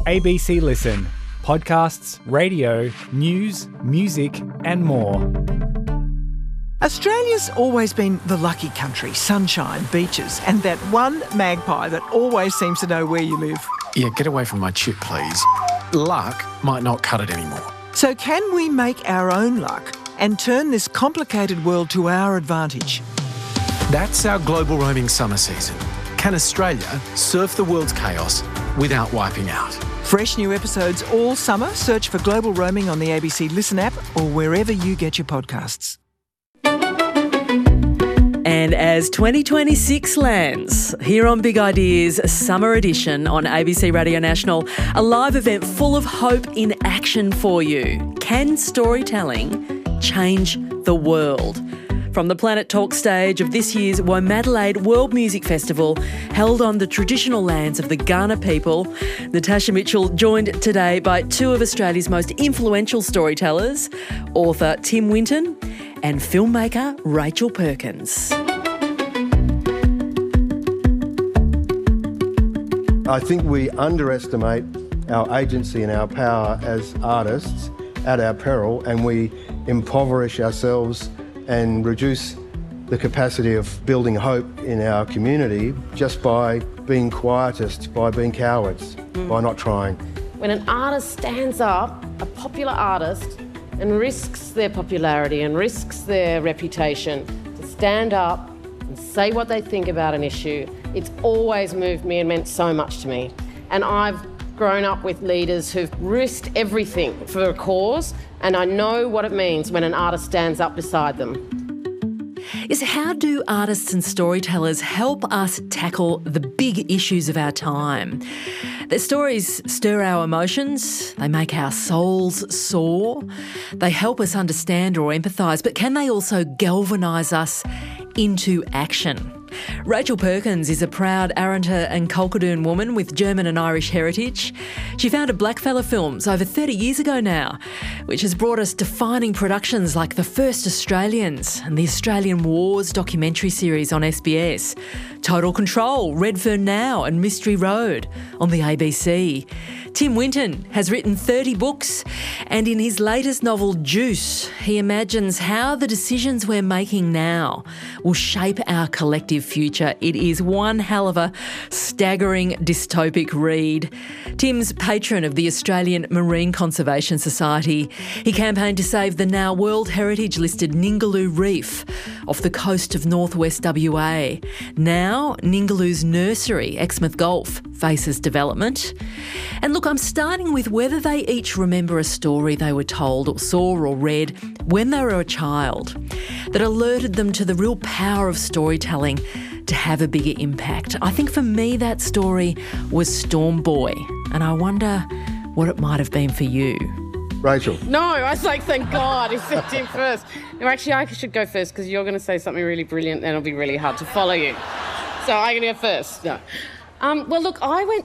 ABC Listen. Podcasts, radio, news, music and more. Australia's always been the lucky country, sunshine, beaches, and that one magpie that always seems to know where you live. Yeah, get away from my chip, please. Luck might not cut it anymore. So can we make our own luck and turn this complicated world to our advantage? That's our global roaming summer season. Can Australia surf the world's chaos without wiping out? Fresh new episodes all summer. Search for Global Roaming on the ABC Listen app or wherever you get your podcasts. And as 2026 lands, here on Big Ideas Summer Edition on ABC Radio National, a live event full of hope in action for you. Can storytelling change the world? From the Planet Talk stage of this year's Womadelaide World Music Festival, held on the traditional lands of the Kaurna people, Natasha Mitchell joined today by two of Australia's most influential storytellers, author Tim Winton and filmmaker Rachel Perkins. I think we underestimate our agency and our power as artists at our peril, and we impoverish ourselves and reduce the capacity of building hope in our community just by being quietists, by being cowards, by not trying. When an artist stands up, a popular artist, and risks their popularity and risks their reputation to stand up and say what they think about an issue, it's always moved me and meant so much to me. And I've grown up with leaders who've risked everything for a cause, and I know what it means when an artist stands up beside them. Is how do artists and storytellers help us tackle the big issues of our time? Their stories stir our emotions, they make our souls soar, they help us understand or empathise, but can they also galvanise us into action? Rachel Perkins is a proud Arrernte and Kalkadoon woman with German and Irish heritage. She founded Blackfella Films over 30 years ago now, which has brought us defining productions like The First Australians and the Australian Wars documentary series on SBS, Total Control, Redfern Now and Mystery Road on the ABC. Tim Winton has written 30 books, and in his latest novel, Juice, he imagines how the decisions we're making now will shape our collective future. It is one hell of a staggering dystopic read. Tim's patron of the Australian Marine Conservation Society. He campaigned to save the now World Heritage listed Ningaloo Reef off the coast of northwest WA. Now, Ningaloo's nursery, Exmouth Gulf, faces development. And look, I'm starting with whether they each remember a story they were told or saw or read when they were a child that alerted them to the real power of storytelling to have a bigger impact. I think for me that story was Storm Boy, and I wonder what it might have been for you. Rachel. No, I was like, thank God he said Tim first. No, actually, I should go first because you're going to say something really brilliant and it'll be really hard to follow you. So I'm going to go first. No. Well, look,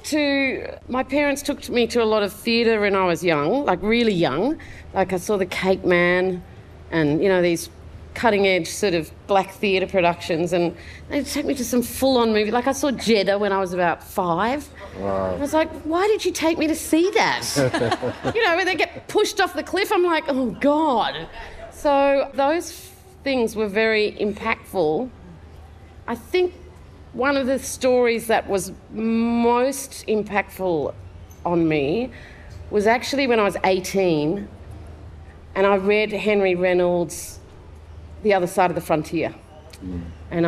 my parents took me to a lot of theatre when I was young, like really young. Like I saw The Cake Man and, you know, these cutting-edge sort of black theatre productions, and they'd take me to some full-on movie. Like I saw Jeddah when I was about 5. Wow. I was like, why did you take me to see that? You know, when they get pushed off the cliff, I'm like, oh, God. So those things were very impactful. I think one of the stories that was most impactful on me was actually when I was 18 and I read Henry Reynolds' The Other Side of the Frontier. And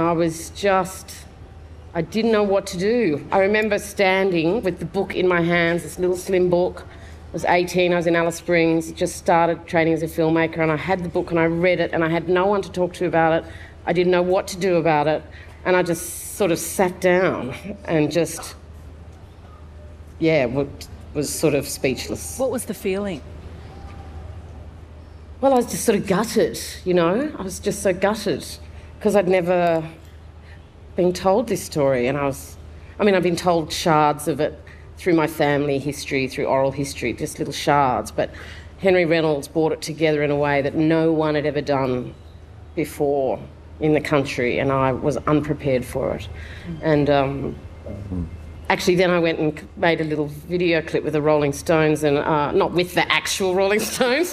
I didn't know what to do. I remember standing with the book in my hands, this little slim book. I was 18, I was in Alice Springs, just started training as a filmmaker, and I had the book and I read it and I had no one to talk to about it. I didn't know what to do about it. And I just sort of sat down and just, was sort of speechless. What was the feeling? Well, I was just sort of gutted, you know. I was just so gutted because I'd never been told this story. And I've been told shards of it through my family history, through oral history, just little shards. But Henry Reynolds brought it together in a way that no one had ever done before in the country, and I was unprepared for it. And actually, then I went and made a little video clip with the Rolling Stones, and not with the actual Rolling Stones.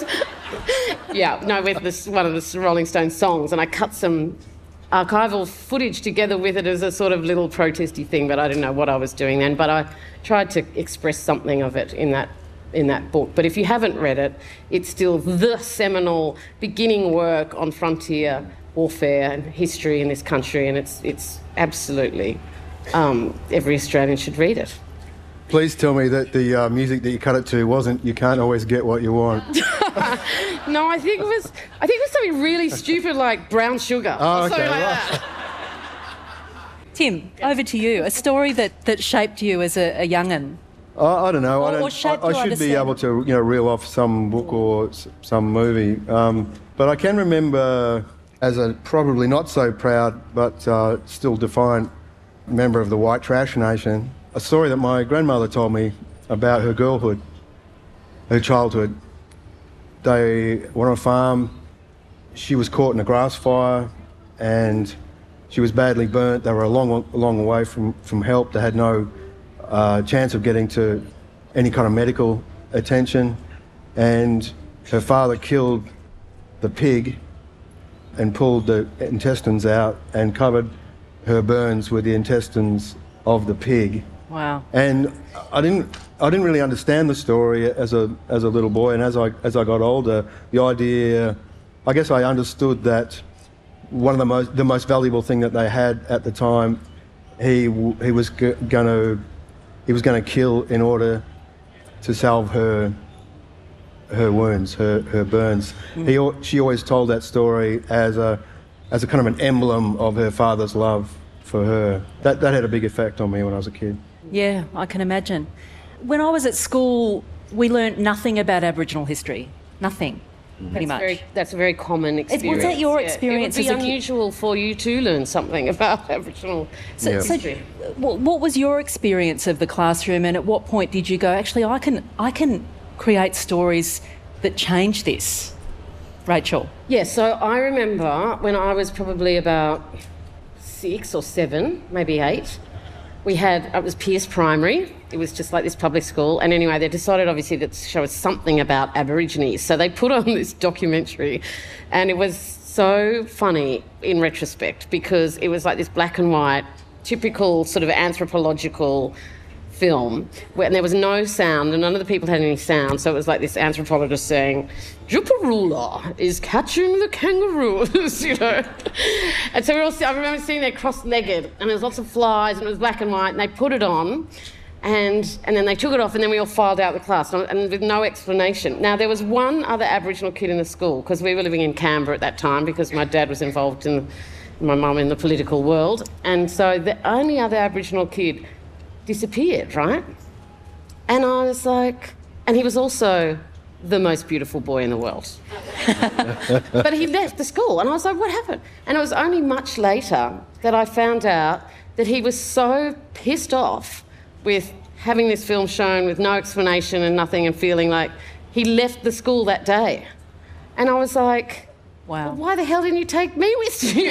With one of the Rolling Stones songs, and I cut some archival footage together with it as a sort of little protesty thing, but I didn't know what I was doing then. But I tried to express something of it in that book. But if you haven't read it, it's still the seminal beginning work on frontier warfare and history in this country, and it's absolutely every Australian should read it. Please tell me that the music that you cut it to wasn't "You Can't Always Get What You Want." No, I think it was something really stupid like Brown Sugar. Oh, or something okay, like right. that. Tim, over to you. A story that shaped you as a young'un. I don't know. Or shaped I you, should understand. be able to, reel off some book or some movie. But I can remember, as a probably not so proud but still defiant member of the White Trash Nation, a story that my grandmother told me about her girlhood, her childhood. They were on a farm. She was caught in a grass fire and she was badly burnt. They were a long way from help. They had no chance of getting to any kind of medical attention. And her father killed the pig and pulled the intestines out and covered her burns with the intestines of the pig. Wow. And I didn't really understand the story as a little boy, and as I got older, the idea, I guess I understood that one of the most valuable thing that they had at the time, he was going to kill in order to salve her wounds, her burns. She always told that story as a kind of an emblem of her father's love for her. That had a big effect on me when I was a kid. Yeah, I can imagine. When I was at school, we learnt nothing about Aboriginal history. Nothing, pretty much. That's a very common experience. Was that your Yeah. experience It as would a be kid? unusual for you to learn something about Aboriginal history. What was your experience of the classroom, and at what point did you go, actually, I can create stories that change this? Rachel? Yeah, so I remember when I was probably about 6 or 7, maybe 8, it was Pearce Primary. It was just like this public school. And anyway, they decided obviously to show us something about Aborigines. So they put on this documentary, and it was so funny in retrospect because it was like this black and white, typical sort of anthropological film, and there was no sound, and none of the people had any sound. So it was like this anthropologist saying, "Juparula is catching the kangaroos," And so I remember sitting there cross-legged, and there was lots of flies, and it was black and white, and they put it on, and then they took it off, and then we all filed out the class, and with no explanation. Now, there was one other Aboriginal kid in the school, because we were living in Canberra at that time, because my dad was involved my mum in the political world, and so the only other Aboriginal kid disappeared, right? And I was like, and he was also the most beautiful boy in the world. But he left the school, and I was like, what happened? And it was only much later that I found out that he was so pissed off with having this film shown with no explanation and nothing, and feeling like he left the school that day. And I was like, wow. Why the hell didn't you take me with you?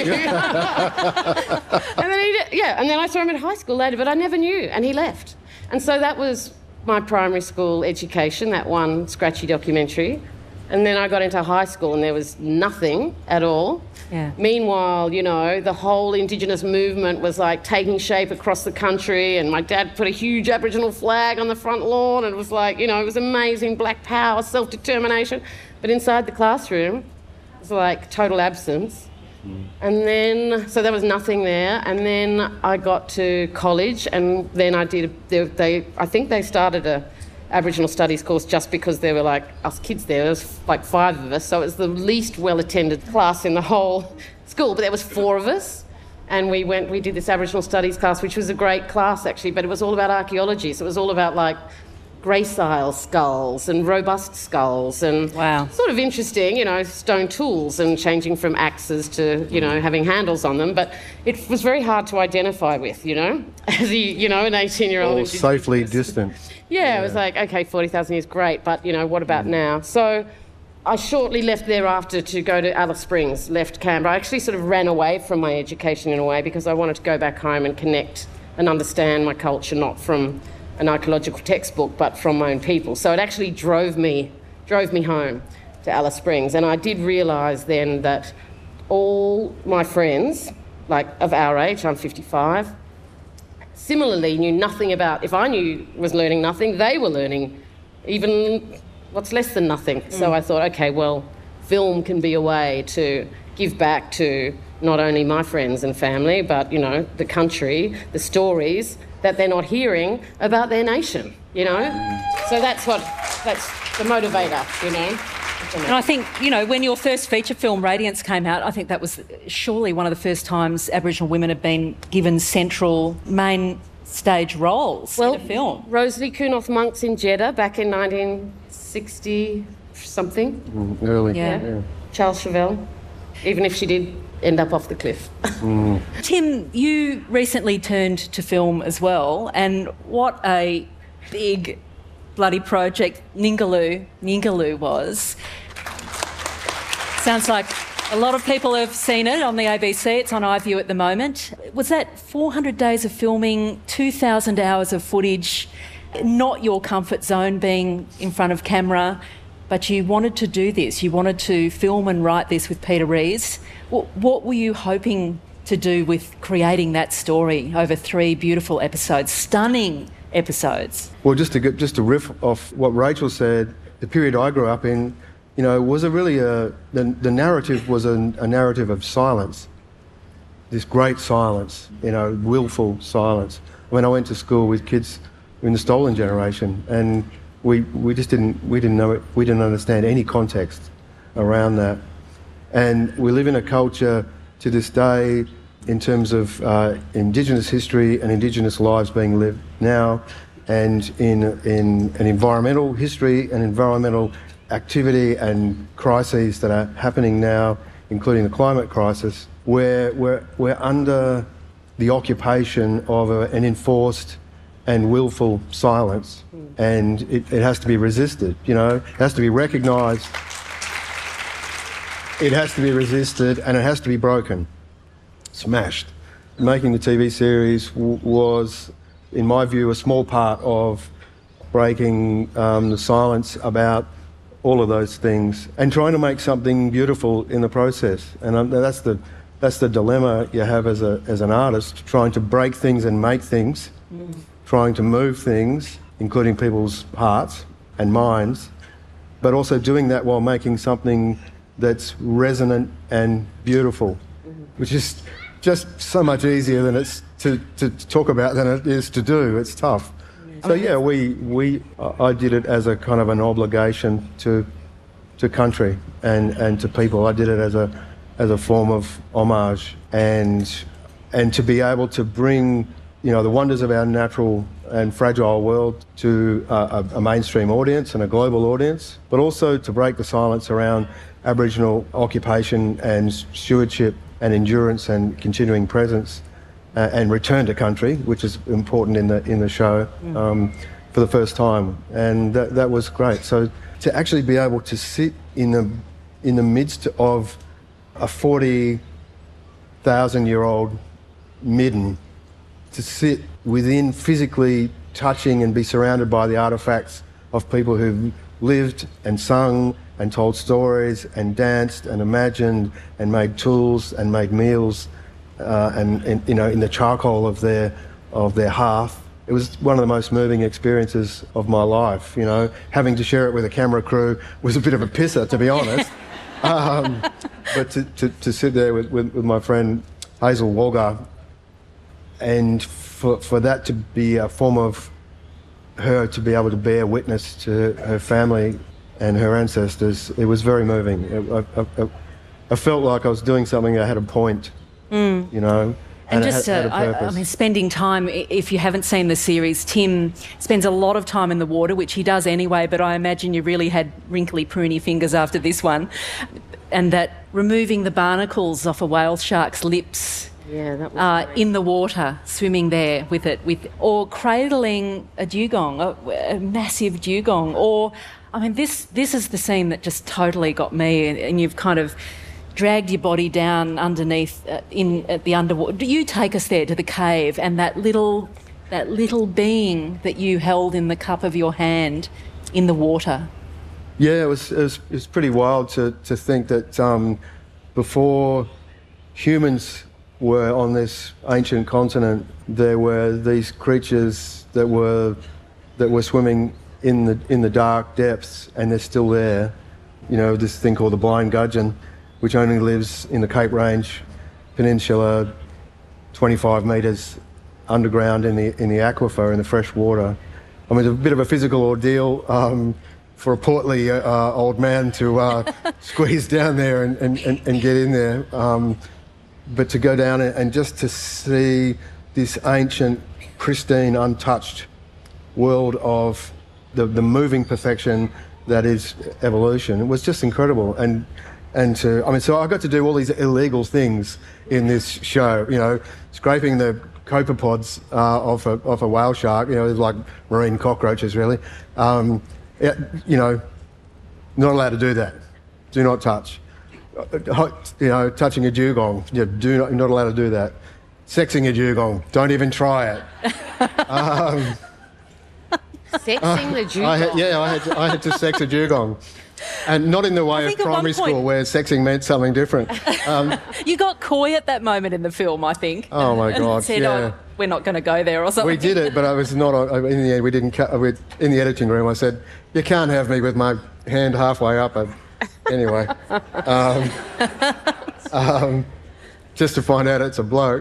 And then I saw him at high school later, but I never knew, and he left. And so that was my primary school education, that one scratchy documentary. And then I got into high school and there was nothing at all. Yeah. Meanwhile, the whole Indigenous movement was like taking shape across the country, and my dad put a huge Aboriginal flag on the front lawn, and it was like, it was amazing, black power, self-determination. But inside the classroom, it was like total absence. And then, so there was nothing there. And then I got to college, and then I think they started a Aboriginal Studies course just because there were like us kids there. There was like 5 of us, so it was the least well-attended class in the whole school. But there was 4 of us, and we did this Aboriginal Studies class, which was a great class actually. But it was all about archaeology, so it was all about like gracile skulls and robust skulls and wow. Sort of interesting, stone tools and changing from axes to, having handles on them. But it was very hard to identify with, as an 18-year-old. All safely distant. Yeah, it was like, okay, 40,000 years, great, but, what about now? So I shortly left thereafter to go to Alice Springs, left Canberra. I actually sort of ran away from my education in a way because I wanted to go back home and connect and understand my culture, not from an archaeological textbook, but from my own people. So it actually drove me home to Alice Springs. And I did realise then that all my friends, like of our age, I'm 55, similarly knew nothing about, if I was learning nothing, they were learning even what's less than nothing. So I thought, okay, well, film can be a way to give back to not only my friends and family, but, you know, the country, the stories that they're not hearing about their nation, you know? So that's the motivator, you know? And I think, you know, when your first feature film, Radiance, came out, I think that was surely one of the first times Aboriginal women have been given central main stage roles in a film. Rosalie Kunoth-Monk's in Jeddah back in 1960-something. Early. Yeah. Charles Chauvel, even if she did end up off the cliff. Tim, you recently turned to film as well, and what a big bloody project Ningaloo was. Sounds like a lot of people have seen it on the ABC. It's on iView at the moment. Was that 400 days of filming, 2,000 hours of footage, not your comfort zone being in front of camera, but you wanted to do this. You wanted to film and write this with Peter Rees. What were you hoping to do with creating that story over 3 beautiful episodes, stunning episodes? Well, just to riff off what Rachel said, the period I grew up in, you know, was the narrative was a narrative of silence, this great silence, you know, willful silence. When I went to school with kids in the stolen generation, and we didn't know it, we didn't understand any context around that. And we live in a culture to this day in terms of Indigenous history and Indigenous lives being lived now, and in an environmental history and environmental activity and crises that are happening now, including the climate crisis, where we're under the occupation of an enforced and willful silence, and it has to be resisted, you know, it has to be recognised, it has to be resisted, and it has to be broken, smashed. Making the TV series was, in my view, a small part of breaking the silence about all of those things and trying to make something beautiful in the process. And that's the dilemma you have as an artist, trying to break things and make things, trying to move things, including people's hearts and minds, but also doing that while making something that's resonant and beautiful, which is just so much easier than it's to talk about than it is to do. It's tough. So yeah, I did it as a kind of an obligation to country and to people. I did it as a form of homage and to be able to bring, you know, the wonders of our natural and fragile world to a mainstream audience and a global audience, but also to break the silence around Aboriginal occupation and stewardship and endurance and continuing presence and return to country, which is important in the show, for the first time, and that was great. So to actually be able to sit in the midst of a 40,000-year-old midden, to sit within, physically touching and be surrounded by the artefacts of people who've lived and sung and told stories and danced and imagined and made tools and made meals, and you know, in the charcoal of their hearth. It was one of the most moving experiences of my life. You know, having to share it with a camera crew was a bit of a pisser, to be honest. But to sit there with my friend Hazel Walgar, and for that to be a form of her to be able to bear witness to her family and her ancestors, it was very moving. I felt like I was doing something that had a point, you know. And it just, had a I purpose. mean, spending time, if you haven't seen the series, Tim spends a lot of time in the water, which he does anyway, but I imagine you really had wrinkly, pruny fingers after this one. And that removing the barnacles off a whale shark's lips, Yeah, that was great. in the water, swimming there with it, or cradling a dugong, a massive dugong, or, I mean, this is the scene that just totally got me, and you've kind of dragged your body down underneath at the underwater. Do you take us there to the cave and that little being that you held in the cup of your hand in the water? Yeah, it was pretty wild to think that before humans were on this ancient continent, there were these creatures that were swimming in the dark depths, and they're still there. You know, this thing called the blind gudgeon, which only lives in the Cape Range Peninsula, 25 metres underground in the aquifer, in the fresh water. I mean, it's a bit of a physical ordeal for a portly old man to squeeze down there and get in there. But to go down and just to see this ancient, pristine, untouched world of the moving perfection that is evolution, it was just incredible. So I got to do all these illegal things in this show, you know, scraping the copepods off a whale shark, you know, like marine cockroaches really. You know, not allowed to do that. Do not touch. You know, touching a dugong, you're not allowed to do that. Sexing a dugong, don't even try it. Sexing the dugong? I had to sex a dugong. And not in the way of primary school where sexing meant something different. You got coy at that moment in the film, I think. Oh my God! And said, yeah. "Oh, we're not going to go there," or something. We did it, but I was not. In the end, we didn't. In the editing room, I said, "You can't have me with my hand halfway up." Anyway, just to find out it's a bloke.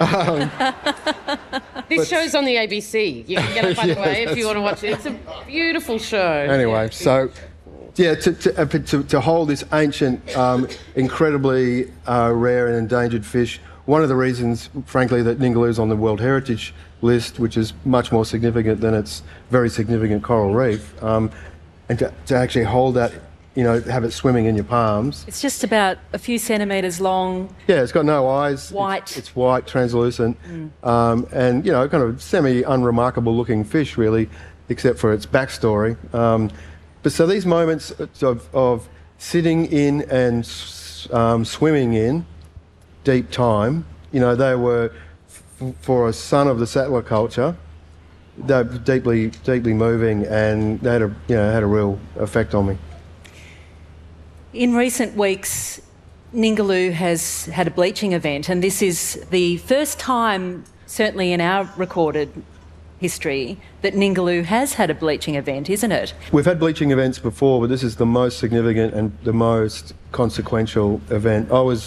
This show's on the ABC. You can get it, by the way, if you want to watch it. It's a beautiful show. Anyway, so. Yeah, to hold this ancient, incredibly rare and endangered fish. One of the reasons, frankly, that Ningaloo's on the World Heritage List, which is much more significant than its very significant coral reef, and to actually hold that, you know, have it swimming in your palms. It's just about a few centimetres long. Yeah, it's got no eyes. White. It's white, translucent, and, you know, kind of semi-unremarkable looking fish, really, except for its backstory. But so these moments of sitting in and swimming in deep time, you know, they were, for a son of the settler culture, they're deeply, deeply moving, and they had a real effect on me. In recent weeks, Ningaloo has had a bleaching event, and this is the first time, certainly in our recorded history, that Ningaloo has had a bleaching event, isn't it? We've had bleaching events before, but this is the most significant and the most consequential event. I was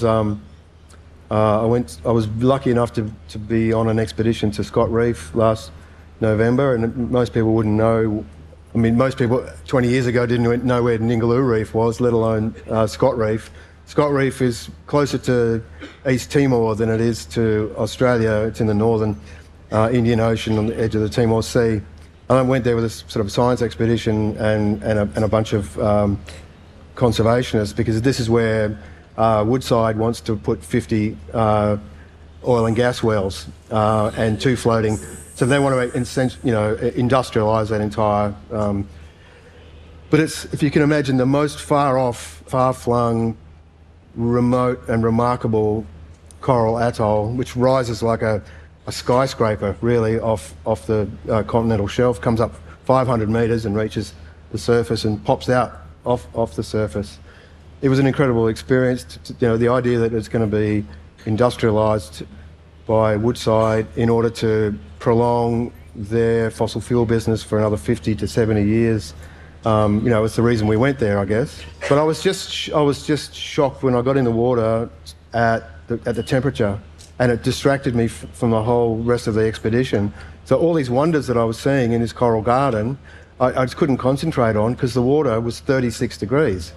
lucky enough to be on an expedition to Scott Reef last November, and most people wouldn't know. I mean, most people 20 years ago didn't know where Ningaloo Reef was, let alone Scott Reef. Scott Reef is closer to East Timor than it is to Australia. It's in the northern Indian Ocean on the edge of the Timor Sea. And I went there with a sort of science expedition and a bunch of conservationists, because this is where Woodside wants to put 50 oil and gas wells and 2 floating. So they want to, industrialise that entire... but it's, if you can imagine, the most far-off, far-flung, remote and remarkable coral atoll, which rises like a skyscraper, really, off the continental shelf, comes up 500 metres and reaches the surface and pops out off the surface. It was an incredible experience. The idea that it's going to be industrialised by Woodside in order to prolong their fossil fuel business for another 50 to 70 years. It's the reason we went there, I guess. But I was just shocked when I got in the water at the temperature, and it distracted me from the whole rest of the expedition. So all these wonders that I was seeing in this coral garden, I just couldn't concentrate on because the water was 36 degrees.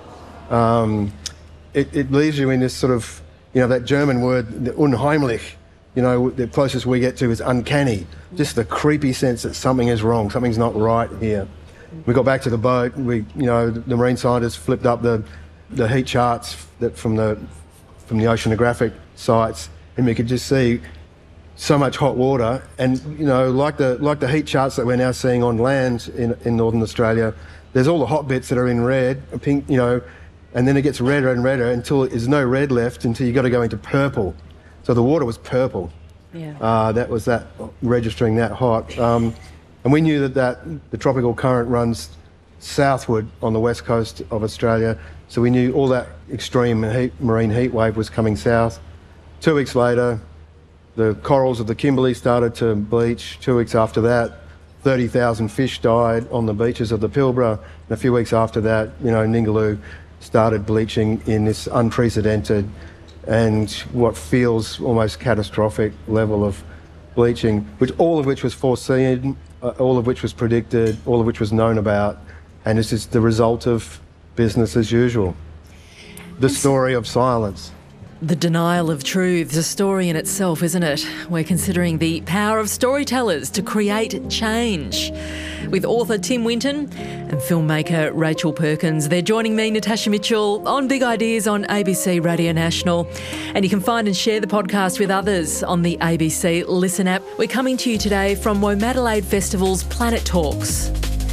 It leaves you in this sort of, that German word, the unheimlich. The closest we get to is uncanny. Just the creepy sense that something is wrong, something's not right here. We got back to the boat. The marine scientists flipped up the heat charts from the oceanographic sites, and we could just see so much hot water. And like the heat charts that we're now seeing on land in northern Australia, there's all the hot bits that are in red, pink. and then it gets redder and redder until there's no red left, until you've got to go into purple. So the water was purple. Yeah. That was that registering that hot. And we knew that the tropical current runs southward on the west coast of Australia, so we knew all that extreme marine heat wave was coming south. 2 weeks later, the corals of the Kimberley started to bleach. 2 weeks after that, 30,000 fish died on the beaches of the Pilbara. And a few weeks after that, Ningaloo started bleaching in this unprecedented and what feels almost catastrophic level of bleaching, all of which was foreseen, all of which was predicted, all of which was known about, and this is the result of business as usual. The story of silence. The denial of truth is a story in itself, isn't it? We're considering the power of storytellers to create change. With author Tim Winton and filmmaker Rachel Perkins. They're joining me, Natasha Mitchell, on Big Ideas on ABC Radio National. And you can find and share the podcast with others on the ABC Listen app. We're coming to you today from Womadelaide Festival's Planet Talks.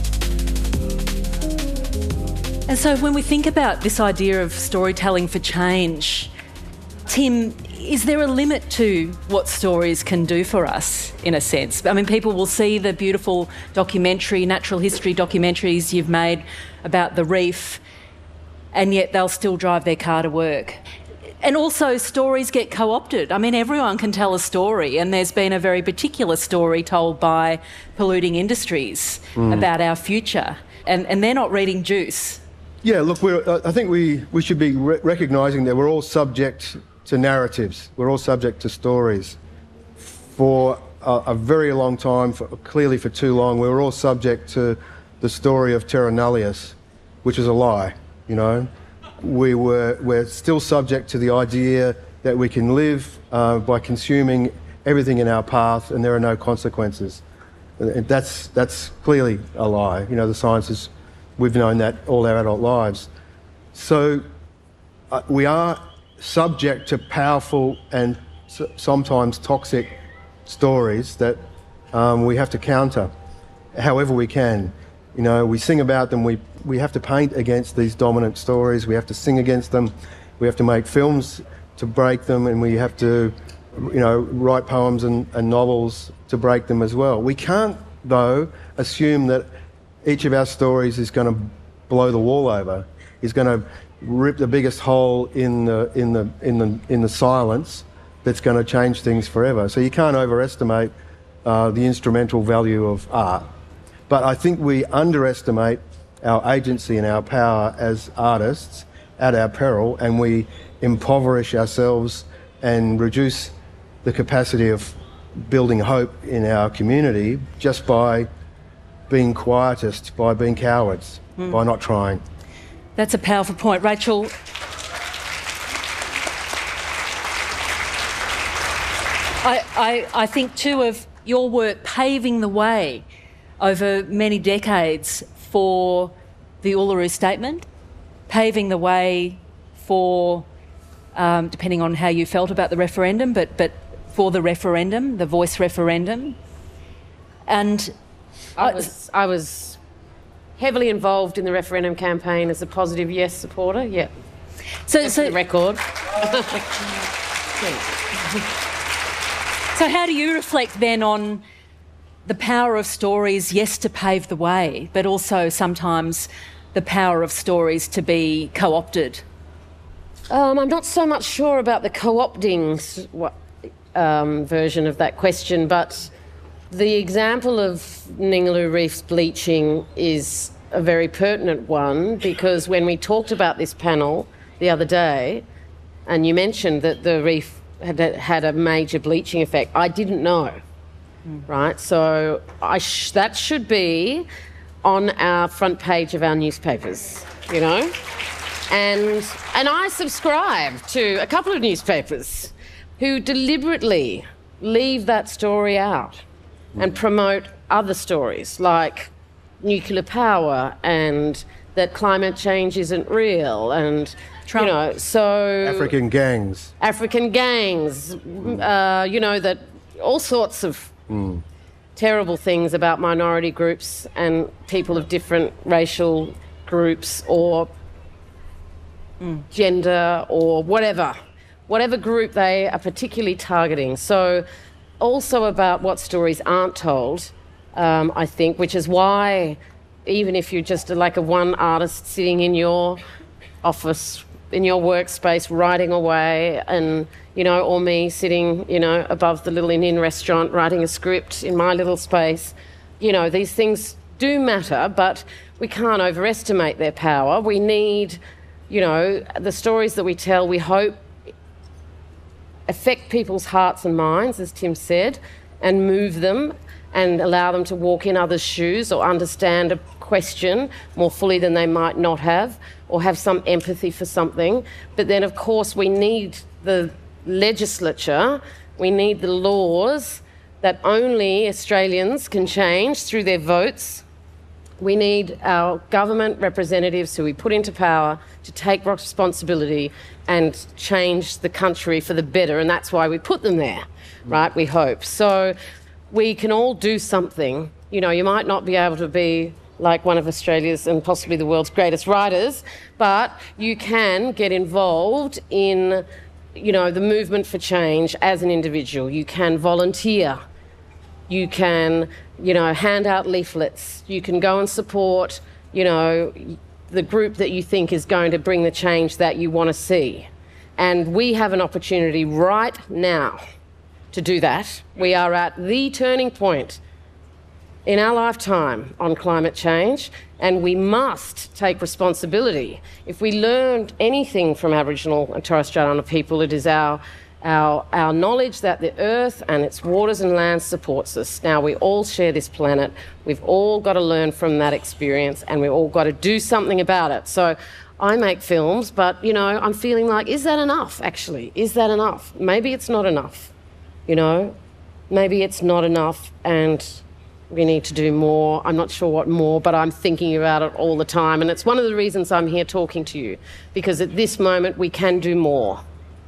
And so when we think about this idea of storytelling for change, Tim, is there a limit to what stories can do for us, in a sense? I mean, people will see the beautiful natural history documentaries you've made about the reef, and yet they'll still drive their car to work. And also, stories get co-opted. I mean, everyone can tell a story, and there's been a very particular story told by polluting industries about our future, and they're not reading juice. Yeah, look, I think we should be recognising that we're all subject to narratives. We're all subject to stories. For a very long time, clearly for too long, we were all subject to the story of Terra Nullius, which is a lie, We're still subject to the idea that we can live by consuming everything in our path and there are no consequences. That's clearly a lie. The science we've known that all our adult lives. So we are subject to powerful and sometimes toxic stories that we have to counter however we can. We sing about them, we have to paint against these dominant stories, we have to sing against them, we have to make films to break them, and we have to write poems and novels to break them as well. We can't, though, assume that each of our stories is going to blow the wall over, is going to rip the biggest hole in the silence that's going to change things forever. So you can't overestimate the instrumental value of art. But I think we underestimate our agency and our power as artists at our peril, and we impoverish ourselves and reduce the capacity of building hope in our community just by being quietists, by being cowards, by not trying. That's a powerful point. Rachel, I think too of your work paving the way over many decades for the Uluru Statement, paving the way for, depending on how you felt about the referendum, but for the referendum, the voice referendum. And I was heavily involved in the referendum campaign as a positive yes supporter, yeah. So the record. So how do you reflect then on the power of stories, yes, to pave the way, but also sometimes the power of stories to be co-opted? I'm not so much sure about the co-opting version of that question, but the example of Ningaloo Reef's bleaching is a very pertinent one, because when we talked about this panel the other day, and you mentioned that the reef had a major bleaching effect, I didn't know, right? So that should be on our front page of our newspapers, And I subscribe to a couple of newspapers who deliberately leave that story out and promote other stories like nuclear power and that climate change isn't real and Trump. African gangs, that all sorts of terrible things about minority groups and people of different racial groups or gender or whatever group they are particularly targeting. So also about what stories aren't told, I think, which is why even if you're just like a one artist sitting in your office, in your workspace, writing away, and, you know, or me sitting, you know, above the little Indian restaurant writing a script in my little space, you know, these things do matter, but we can't overestimate their power. We need, you know, the stories that we tell, we hope, affect people's hearts and minds, as Tim said, and move them and allow them to walk in others' shoes or understand a question more fully than they might not have, or have some empathy for something. But then, of course, we need the legislature, we need the laws that only Australians can change through their votes. We need our government representatives who we put into power to take responsibility and change the country for the better, and that's why we put them there, right, we hope. So we can all do something. You know, you might not be able to be like one of Australia's and possibly the world's greatest writers, but you can get involved in, you know, the movement for change as an individual. You can volunteer. You can, you know, hand out leaflets. You can go and support, you know, the group that you think is going to bring the change that you want to see. And we have an opportunity right now to do that. We are at the turning point in our lifetime on climate change, and we must take responsibility. If we learned anything from Aboriginal and Torres Strait Islander people, it is our knowledge that the earth and its waters and lands supports us. Now, we all share this planet. We've all got to learn from that experience, and we've all got to do something about it. So I make films, but, you know, I'm feeling like, is that enough, actually? Is that enough? Maybe it's not enough, you know? Maybe it's not enough, and we need to do more. I'm not sure what more, but I'm thinking about it all the time. And it's one of the reasons I'm here talking to you, because at this moment we can do more.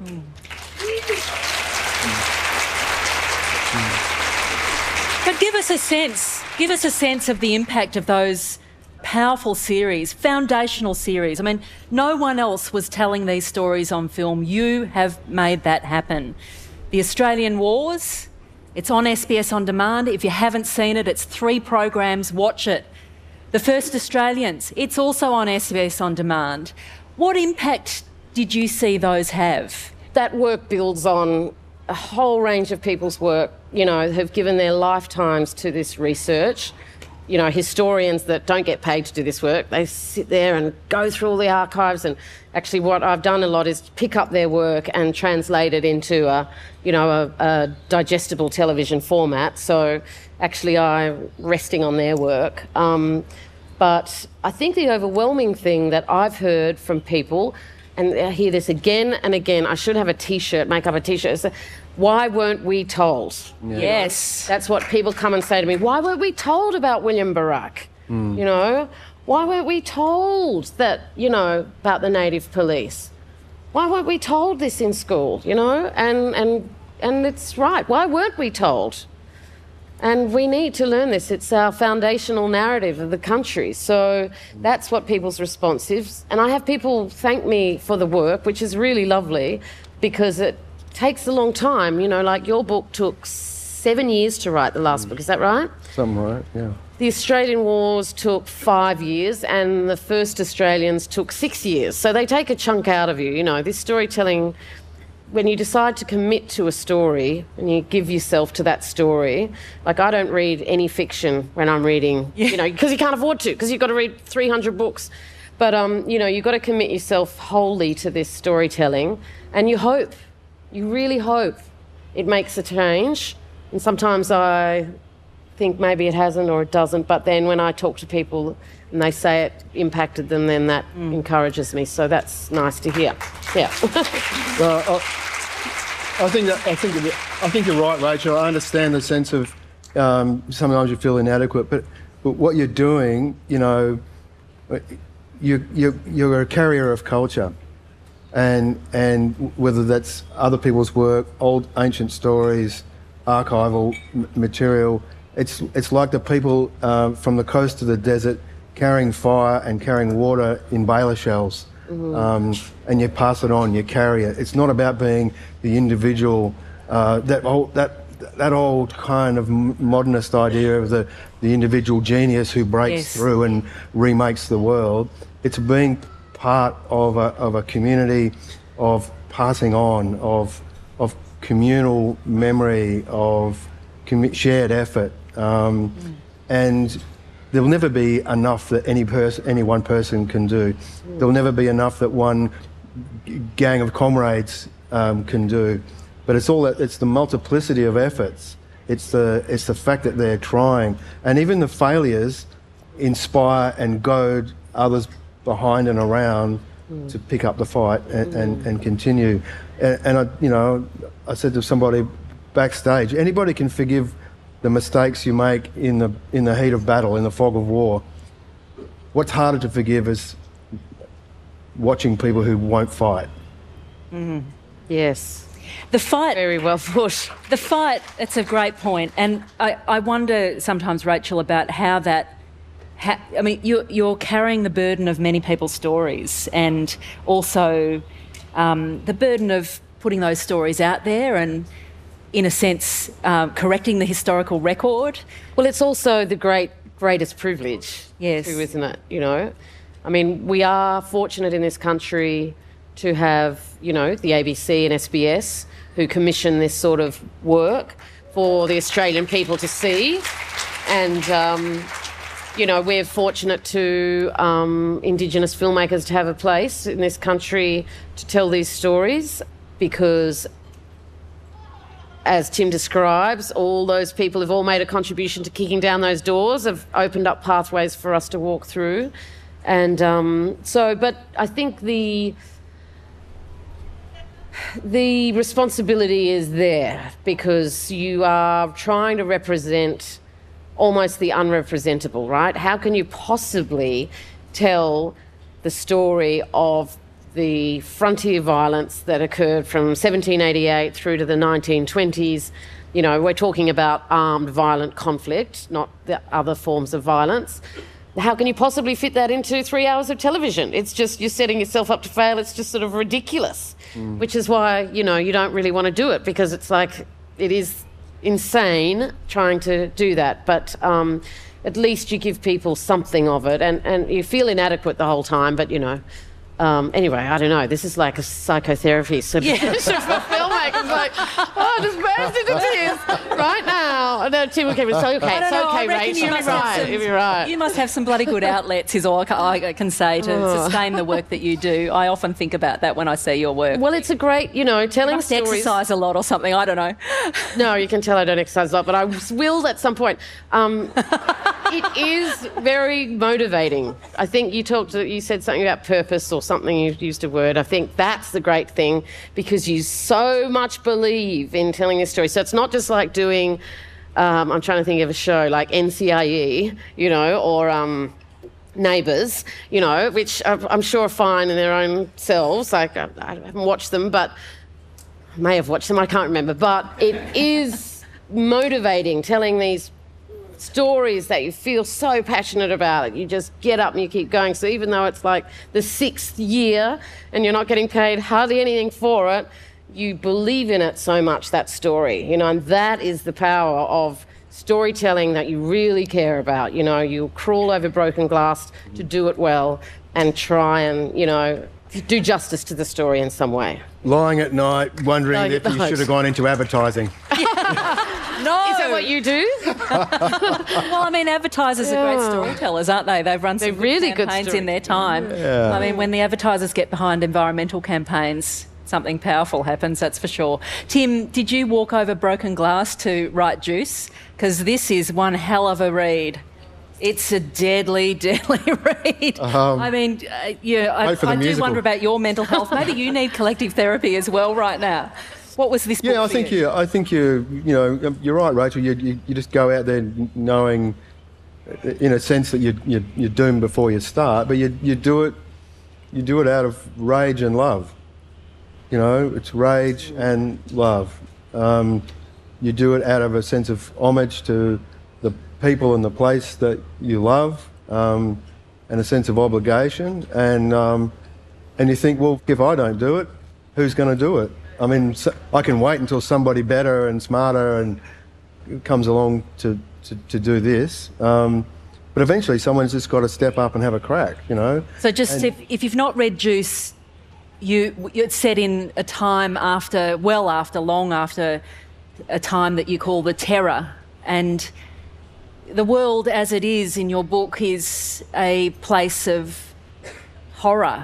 But give us a sense of the impact of those powerful series, foundational series. I mean, no one else was telling these stories on film. You have made that happen. The Australian Wars, it's on SBS On Demand. If you haven't seen it, it's 3 programs. Watch it. The First Australians, it's also on SBS On Demand. What impact did you see those have? That work builds on a whole range of people's work, you know, have given their lifetimes to this research. You know, historians that don't get paid to do this work, they sit there and go through all the archives, and actually what I've done a lot is pick up their work and translate it into a digestible television format. So actually I'm resting on their work. But I think the overwhelming thing that I've heard from people, and I hear this again and again, I should have a T-shirt, make up a T-shirt, is why weren't we told? Yeah. Yes. That's what people come and say to me. Why weren't we told about William Barak? You know? Why weren't we told that, you know, about the Native Police? Why weren't we told this in school, you know? And it's right. Why weren't we told? And we need to learn this. It's our foundational narrative of the country. So that's what people's response is. And I have people thank me for the work, which is really lovely, because it takes a long time. You know, like your book took 7 years to write, the last book. Is that right? Something right, yeah. The Australian Wars took 5 years, and the First Australians took 6 years. So they take a chunk out of you. You know, this storytelling, when you decide to commit to a story and you give yourself to that story, like I don't read any fiction when I'm reading, you know, because you can't afford to, because you've got to read 300 books. But, you know, you've got to commit yourself wholly to this storytelling, and you hope, you really hope it makes a change. And sometimes I think maybe it hasn't or it doesn't, but then when I talk to people and they say it impacted them, then that encourages me. So that's nice to hear. Yeah. Well, I think you're right, Rachel. I understand the sense of sometimes you feel inadequate, but what you're doing, you know, you're a carrier of culture, and whether that's other people's work, old ancient stories, archival material. It's like the people from the coast to the desert carrying fire and carrying water in baler shells. and you pass it on, you carry it. It's not about being the individual, that old kind of modernist idea of the individual genius who breaks through and remakes the world. It's being part of a community, of passing on, of communal memory, of shared effort, and there'll never be enough that any one person can do. There'll never be enough that one gang of comrades can do. But it's the multiplicity of efforts. It's the fact that they're trying, and even the failures inspire and goad others behind and around to pick up the fight and continue. And I said to somebody backstage, anybody can forgive the mistakes you make in the heat of battle, in the fog of war. What's harder to forgive is watching people who won't fight. Yes. The fight... Very well put. The fight, it's a great point. And I wonder sometimes, Rachel, about how that... I mean, you're carrying the burden of many people's stories, and also the burden of putting those stories out there and, in a sense, correcting the historical record. Well, it's also the greatest privilege, yes, too, isn't it? You know, I mean, we are fortunate in this country to have, the ABC and SBS who commission this sort of work for the Australian people to see. And, we're fortunate to Indigenous filmmakers to have a place in this country to tell these stories, because, as Tim describes, all those people have all made a contribution to kicking down those doors, have opened up pathways for us to walk through. And but I think the responsibility is there, because you are trying to represent almost the unrepresentable, right? How can you possibly tell the story of the frontier violence that occurred from 1788 through to the 1920s? We're talking about armed violent conflict, not the other forms of violence. How can you possibly fit that into 3 hours of television? It's just, you're setting yourself up to fail. It's just sort of ridiculous, which is why, you don't really want to do it, because it's like, it is insane trying to do that. But at least you give people something of it, and you feel inadequate the whole time, but, anyway, I don't know. This is like a psychotherapy sort of for filmmakers. Like, just burst into tears right now. No, Tim will keep it. It's okay. It's okay, Rachel. You'll be right. You must have some bloody good outlets, is all I can say, to sustain the work that you do. I often think about that when I see your work. Well, it's a great, telling you must stories. Exercise a lot or something. I don't know. No, you can tell I don't exercise a lot, but I will at some point. It is very motivating. I think you said something about purpose or something, you used a word. I think that's the great thing, because you so much believe in telling this story. So it's not just like doing, I'm trying to think of a show like NCIE, or Neighbours, which I'm sure are fine in their own selves. Like, I haven't watched them, but I may have watched them, I can't remember. But it is motivating, telling these stories that you feel so passionate about. You just get up and you keep going. So even though it's like the 6th year and you're not getting paid hardly anything for it, you believe in it so much, that story, and that is the power of storytelling that you really care about. You'll crawl over broken glass to do it well and try and, do justice to the story in some way. Lying at night, wondering if you should have gone into advertising. No. Is that what you do? Well, I mean, advertisers are great storytellers, aren't they? They've run some really good campaigns in their time. Yeah. I mean, when the advertisers get behind environmental campaigns, something powerful happens, that's for sure. Tim, did you walk over broken glass to write Juice? Because this is one hell of a read. It's a deadly, deadly read. I mean, I do wonder about your mental health. Maybe you need collective therapy as well right now. What was this book for you? I think you're right, Rachel. You just go out there knowing, in a sense, that you're doomed before you start, but you do it out of rage and love. It's rage and love. You do it out of a sense of homage to the people and the place that you love, and a sense of obligation, and And you think, well, if I don't do it, who's going to do it? I mean, I can wait until somebody better and smarter and comes along to do this. But eventually someone's just got to step up and have a crack, you know. So just if you've not read Juice, it's set in a time long after a time that you call the Terror. And the world as it is in your book is a place of horror,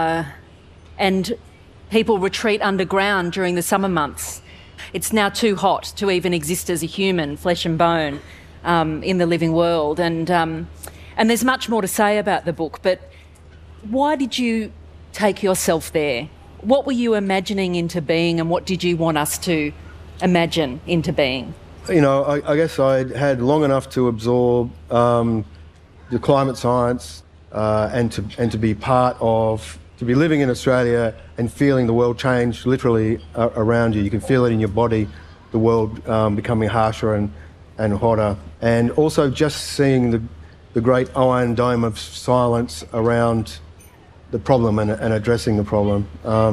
and people retreat underground during the summer months. It's now too hot to even exist as a human, flesh and bone, in the living world. And there's much more to say about the book, but why did you take yourself there? What were you imagining into being, and what did you want us to imagine into being? You know, I guess I had long enough to absorb the climate science and to be part of, to be living in Australia and feeling the world change literally around you. You can feel it in your body, the world becoming harsher and hotter. And also just seeing the great iron dome of silence around the problem and addressing the problem.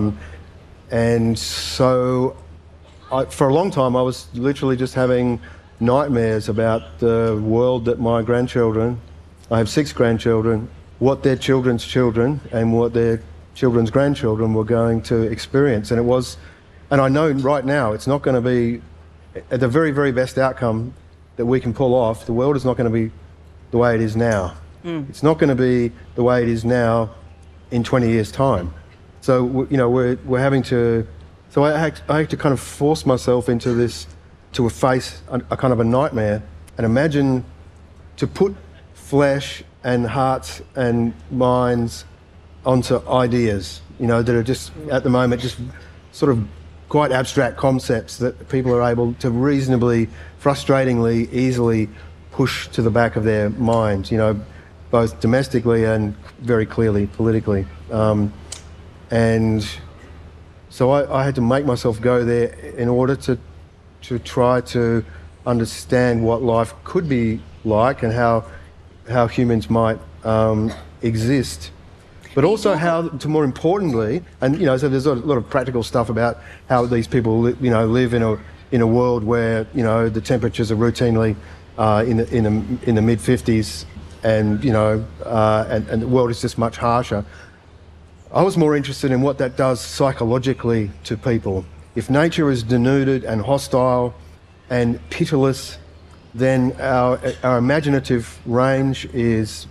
And so for a long time I was literally just having nightmares about the world that my grandchildren, I have 6 grandchildren, what their children's children and what their children's grandchildren were going to experience. And I know right now it's not going to be, at the very, very best outcome that we can pull off, the world is not going to be the way it is now. It's not going to be the way it is now in 20 years' time. So, you know, we're having to, so I had to kind of force myself into this, to face a kind of a nightmare and imagine, to put flesh and hearts and minds onto ideas, you know, that are just, at the moment, just sort of quite abstract concepts that people are able to reasonably, frustratingly, easily push to the back of their minds, you know, both domestically and very clearly politically. And so I had to make myself go there in order to try to understand what life could be like and how humans might exist. But also how, to more importantly, and you know, so there's a lot of practical stuff about how these people, you know, live in a world where, you know, the temperatures are routinely in the mid-50s, and you know, and the world is just much harsher. I was more interested in what that does psychologically to people. If nature is denuded and hostile and pitiless, then our imaginative range is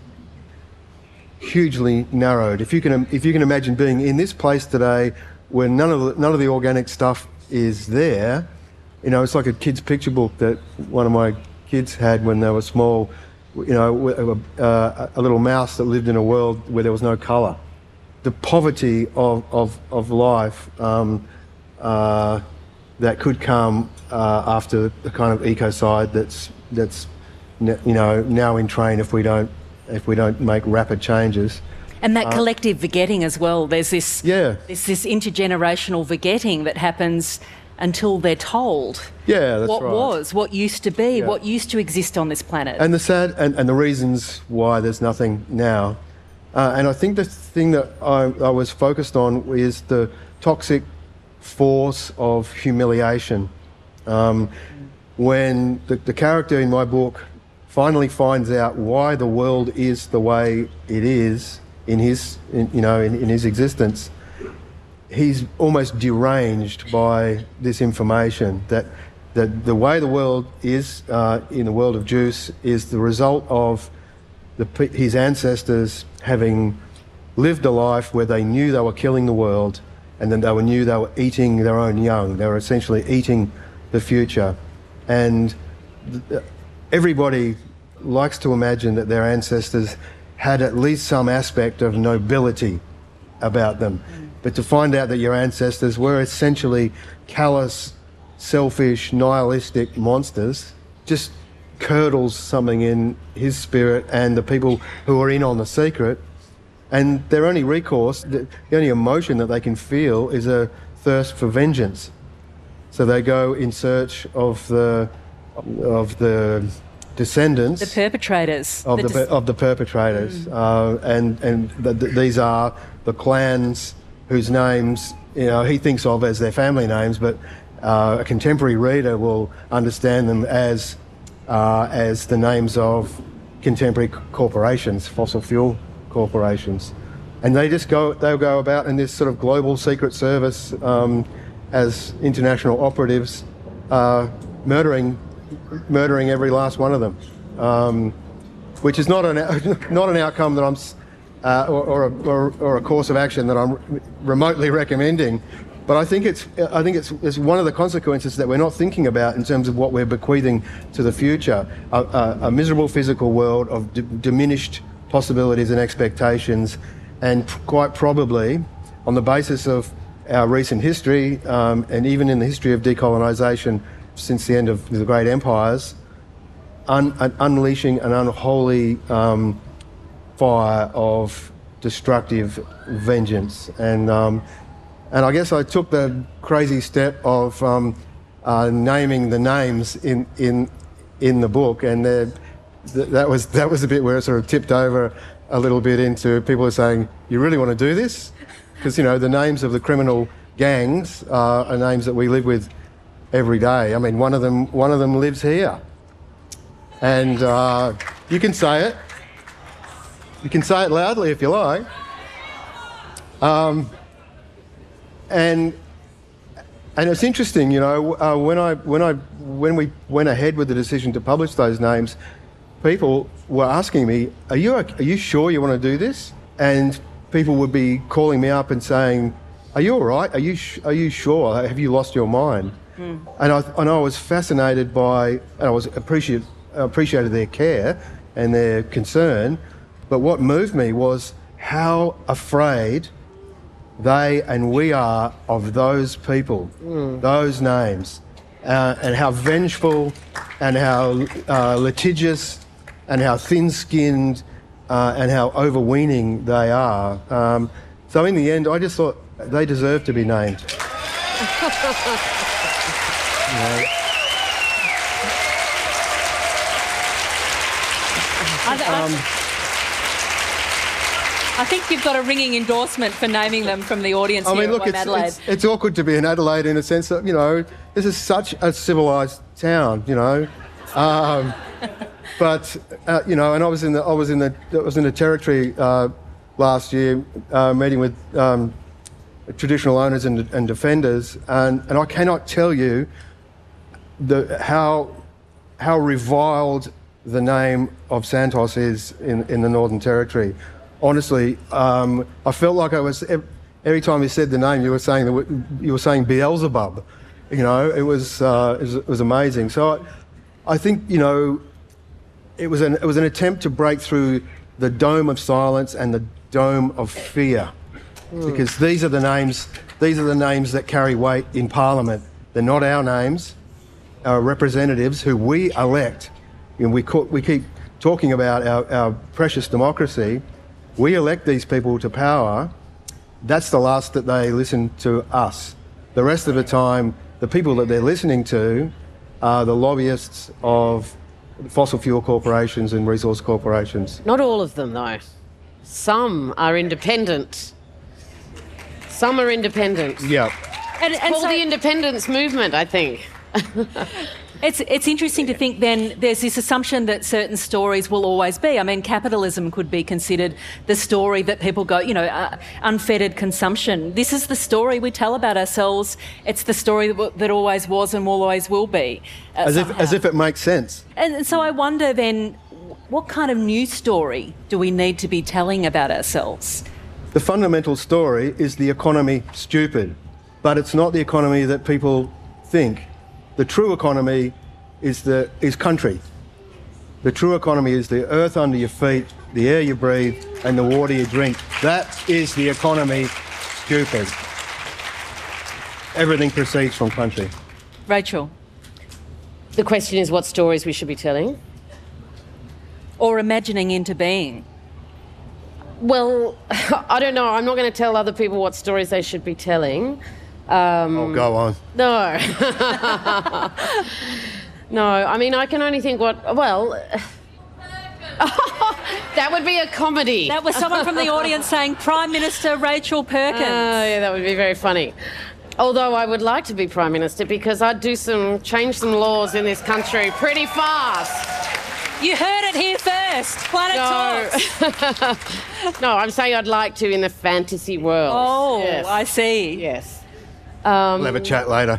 hugely narrowed. If you can imagine being in this place today where none of the organic stuff is there, you know, it's like a kid's picture book that one of my kids had when they were small, you know, a little mouse that lived in a world where there was no colour. The poverty of life that could come after the kind of ecocide that's you know, now in train if we don't make rapid changes. And that collective forgetting as well. There's this intergenerational forgetting that happens until they're told what used to be, what used to exist on this planet. And the sad and the reasons why there's nothing now. And I think the thing that I was focused on is the toxic force of humiliation. When the character in my book finally finds out why the world is the way it is in his existence, he's almost deranged by this information that the way the world is in the world of Juice is the result of his ancestors having lived a life where they knew they were killing the world, and then they knew they were eating their own young. They were essentially eating the future. And everybody likes to imagine that their ancestors had at least some aspect of nobility about them. But to find out that your ancestors were essentially callous, selfish, nihilistic monsters just curdles something in his spirit and the people who are in on the secret. And their only recourse, the only emotion that they can feel is a thirst for vengeance. So they go in search of the descendants, the perpetrators of the perpetrators, and these are the clans whose names he thinks of as their family names, but a contemporary reader will understand them as the names of contemporary corporations, fossil fuel corporations. And they'll go about in this sort of global secret service as international operatives, murdering every last one of them, which is not an outcome that I'm or a course of action that I'm remotely recommending. But I think it's one of the consequences that we're not thinking about in terms of what we're bequeathing to the future. A miserable physical world of diminished possibilities and expectations, and quite probably, on the basis of our recent history, and even in the history of decolonisation since the end of the great empires, unleashing an unholy fire of destructive vengeance. And I guess I took the crazy step of naming the names in the book, and that was the bit where it sort of tipped over a little bit into people are saying, "You really want to do this?" Because the names of the criminal gangs are names that we live with every day. I mean, one of them lives here, and you can say it. You can say it loudly if you like. And it's interesting, when we went ahead with the decision to publish those names, people were asking me, "Are you sure you want to do this?" And people would be calling me up and saying, "Are you all right? Are you sure? Have you lost your mind?" And I was fascinated by, and I was appreciated their care and their concern, but what moved me was how afraid they and we are of those people, those names, and how vengeful and how litigious and how thin-skinned and how overweening they are. So in the end, I just thought they deserve to be named. I think you've got a ringing endorsement for naming them from the audience here at One Adelaide. It's awkward to be in Adelaide in a sense that, this is such a civilised town, but and I was in the Territory last year, meeting with traditional owners and defenders, and I cannot tell you how reviled the name of Santos is in the Northern Territory. Honestly, I felt like I was, every time you said the name, you were saying Beelzebub. It was amazing. So I think it was an attempt to break through the dome of silence and the dome of fear, because these are the names that carry weight in Parliament. They're not our names. Our representatives who we elect. We keep talking about our precious democracy. We elect these people to power. That's the last that they listen to us. The rest of the time, the people that they're listening to are the lobbyists of fossil fuel corporations and resource corporations. Not all of them, though. Some are independent. Some are independent. Yeah. It's called the independence movement, I think. It's interesting to think then there's this assumption that certain stories will always be. I mean, capitalism could be considered the story that people go, unfettered consumption. This is the story we tell about ourselves. It's the story that always was and always will be. As if it makes sense. And so I wonder then, what kind of new story do we need to be telling about ourselves? The fundamental story is the economy stupid, but it's not the economy that people think. The true economy is country. The true economy is the earth under your feet, the air you breathe, and the water you drink. That is the economy stupid. Everything proceeds from country. Rachel? The question is what stories we should be telling. Or imagining into being. Well, I don't know. I'm not going to tell other people what stories they should be telling. Go on. No. No, I mean, I can only think That would be a comedy. That was someone from the audience saying Prime Minister Rachel Perkins. Oh, yeah, that would be very funny. Although I would like to be Prime Minister because I'd change some laws in this country pretty fast. You heard it here first. Planet Talks. No, I'm saying I'd like to in the fantasy world. Oh, yes. I see. Yes. We'll have a chat later.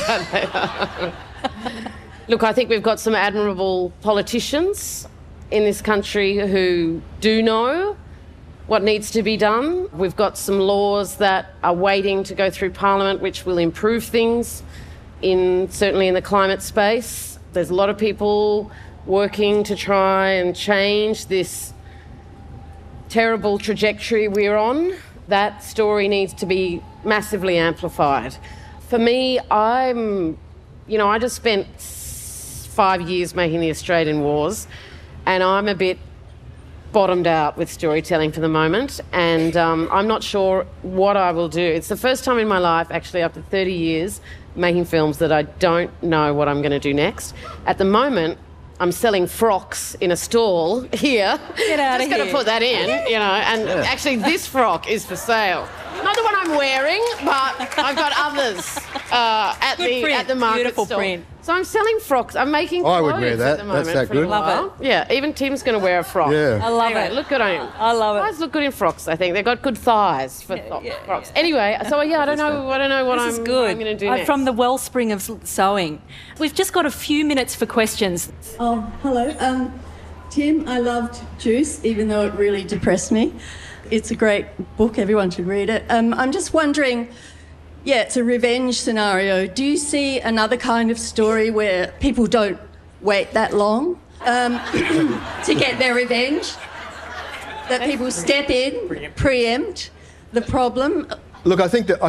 Look, I think we've got some admirable politicians in this country who do know what needs to be done. We've got some laws that are waiting to go through Parliament which will improve things, certainly in the climate space. There's a lot of people working to try and change this terrible trajectory we're on. That story needs to be massively amplified. For me, I just spent 5 years making the Australian wars, and I'm a bit bottomed out with storytelling for the moment, and I'm not sure what I will do. It's the first time in my life, actually, after 30 years making films, that I don't know what I'm going to do next. At the moment, I'm selling frocks in a stall here. Get out of here. Just going to put that in, and actually this frock is for sale. Not the one I'm wearing, but I've got others at the market Beautiful stall. print. So I'm selling frocks. I'm making clothes I would wear that. at the moment. That's that for a good. while. Love Yeah, even Tim's going to wear a frock. Yeah. I love Anyway, it. look good on him. I love it. Guys look good in frocks, I think. They've got good thighs for frocks. Anyway, so I don't know what This is good. I'm going to do next. From the wellspring of sewing. We've just got a few minutes for questions. Oh, hello. Tim, I loved Juice, even though it really depressed me. It's a great book. Everyone should read it. I'm just wondering, it's a revenge scenario. Do you see another kind of story where people don't wait that long to get their revenge? That people step in, preempt the problem? Look, I think there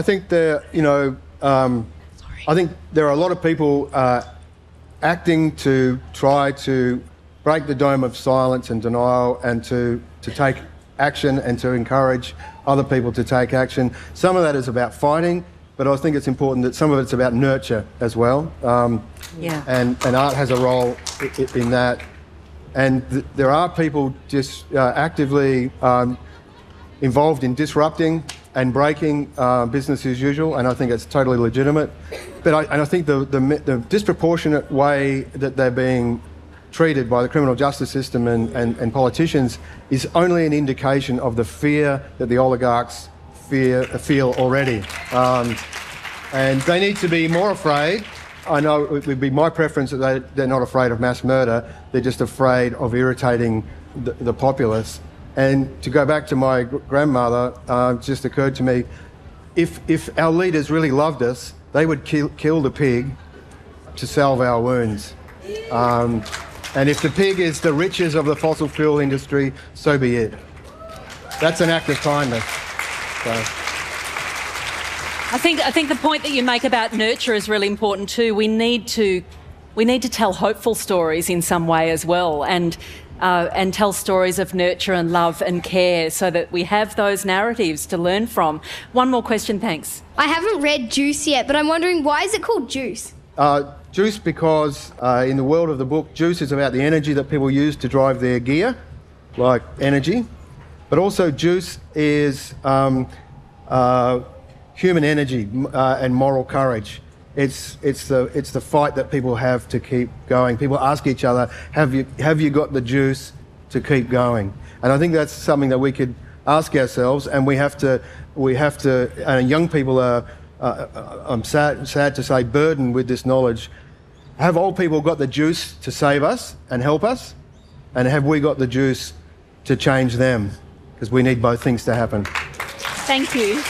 are a lot of people acting to try to break the dome of silence and denial and to take action and to encourage other people to take action. Some of that is about fighting, but I think it's important that some of it's about nurture as well. And art has a role in that. And there are people just actively involved in disrupting and breaking business as usual, and I think it's totally legitimate. But I think the disproportionate way that they're being treated by the criminal justice system and politicians is only an indication of the fear that the oligarchs feel already. And they need to be more afraid. I know it would be my preference that they're not afraid of mass murder, they're just afraid of irritating the populace. And to go back to my grandmother, it just occurred to me, if our leaders really loved us, they would kill the pig to salve our wounds. And if the pig is the riches of the fossil fuel industry, so be it. That's an act of kindness. So. I think the point that you make about nurture is really important too. We need to tell hopeful stories in some way as well, and tell stories of nurture and love and care, so that we have those narratives to learn from. One more question, thanks. I haven't read Juice yet, but I'm wondering, why is it called Juice? Juice because in the world of the book, juice is about the energy that people use to drive their gear, like energy. But also juice is human energy and moral courage. It's the fight that people have to keep going. People ask each other, have you got the juice to keep going? And I think that's something that we could ask ourselves, and we have to. And young people are, I'm sad to say, burdened with this knowledge. Have old people got the juice to save us and help us? And have we got the juice to change them? Because we need both things to happen. Thank you.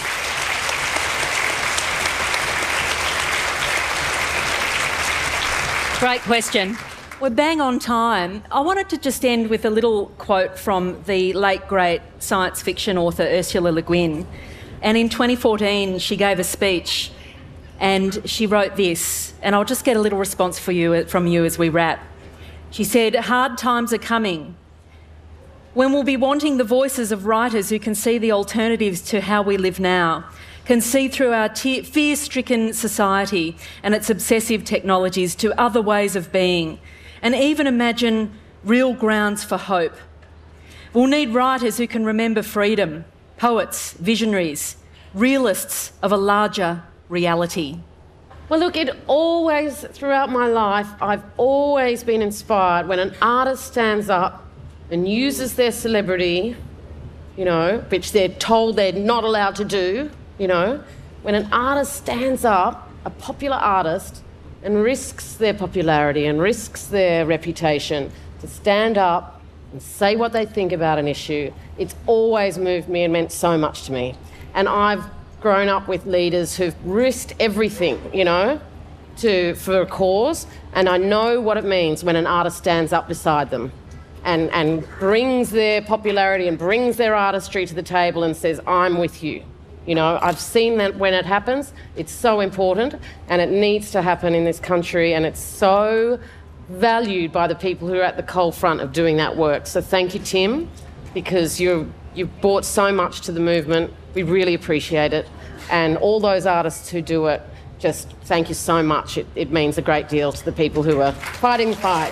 Great question. We're bang on time. I wanted to just end with a little quote from the late, great science fiction author Ursula Le Guin. And in 2014, she gave a speech and she wrote this, and I'll just get a little response from you as we wrap. She said, "Hard times are coming, when we'll be wanting the voices of writers who can see the alternatives to how we live now, can see through our fear-stricken society and its obsessive technologies to other ways of being, and even imagine real grounds for hope. We'll need writers who can remember freedom, poets, visionaries, realists of a larger reality. Well, look, throughout my life, I've always been inspired when an artist stands up and uses their celebrity, which they're told they're not allowed to do, when an artist stands up, a popular artist, and risks their popularity and risks their reputation to stand up and say what they think about an issue, it's always moved me and meant so much to me. And I've grown up with leaders who've risked everything, for a cause, and I know what it means when an artist stands up beside them and brings their popularity and brings their artistry to the table and says, I'm with you. I've seen that when it happens. It's so important, and it needs to happen in this country, and it's so valued by the people who are at the cold front of doing that work. So thank you, Tim, because you've brought so much to the movement. We really appreciate it. And all those artists who do it, just thank you so much. It means a great deal to the people who are fighting the fight,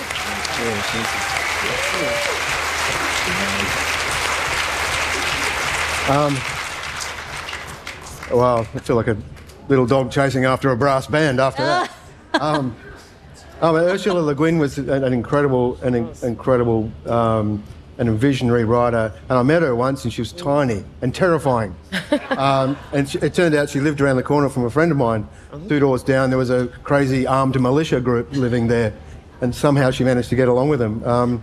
Well, I feel like a little dog chasing after a brass band after that. Ursula Le Guin was an incredible and a visionary writer, and I met her once and she was tiny and terrifying. It turned out she lived around the corner from a friend of mine. 2 doors down there was a crazy armed militia group living there, and somehow she managed to get along with them.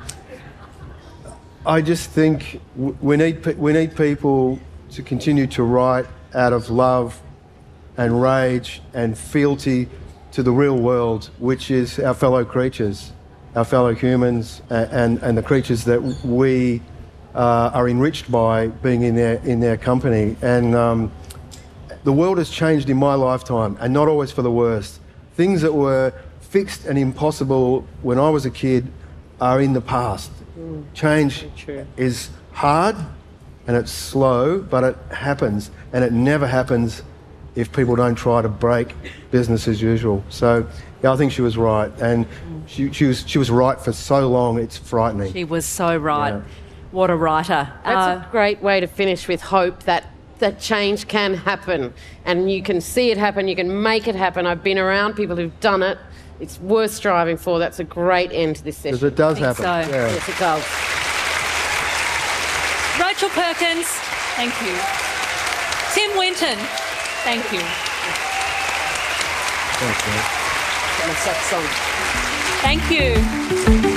I just think we need people to continue to write out of love and rage and fealty to the real world, which is our fellow creatures, our fellow humans, and the creatures that we are enriched by being in their company. And the world has changed in my lifetime, and not always for the worst. Things that were fixed and impossible when I was a kid are in the past. Change is hard and it's slow, but it happens, and it never happens if people don't try to break business as usual. So, yeah, I think she was right, and she was right for so long, it's frightening. She was so right. Yeah. What a writer. That's a great way to finish, with hope that change can happen, and you can see it happen, you can make it happen. I've been around people who've done it. It's worth striving for. That's a great end to this session. Because it does happen. So. Yeah. Yes, it does. Rachel Perkins, thank you. Tim Winton, thank you. Thanks, man. Thank you.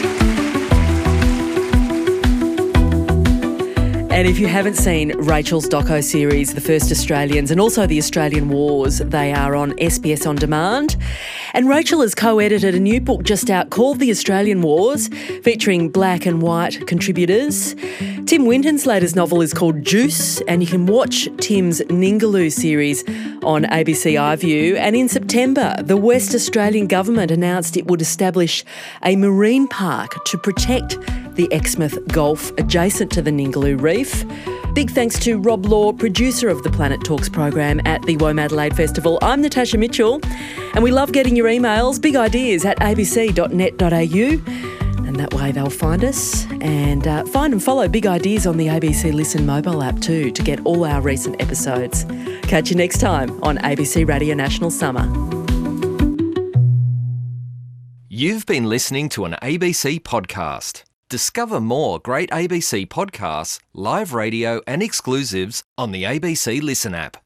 And if you haven't seen Rachel's doco-series, The First Australians, and also The Australian Wars, they are on SBS On Demand. And Rachel has co-edited a new book just out called The Australian Wars, featuring black and white contributors. Tim Winton's latest novel is called Juice, and you can watch Tim's Ningaloo series on ABC iView. And in September, the West Australian government announced it would establish a marine park to protect the Exmouth Gulf adjacent to the Ningaloo Reef. Big thanks to Rob Law, producer of the Planet Talks program at the Womadelaide Festival. I'm Natasha Mitchell, and we love getting your emails, big ideas at abc.net.au, and that way they'll find us. And find and follow Big Ideas on the ABC Listen mobile app too to get all our recent episodes. Catch you next time on ABC Radio National Summer. You've been listening to an ABC podcast. Discover more great ABC podcasts, live radio and exclusives on the ABC Listen app.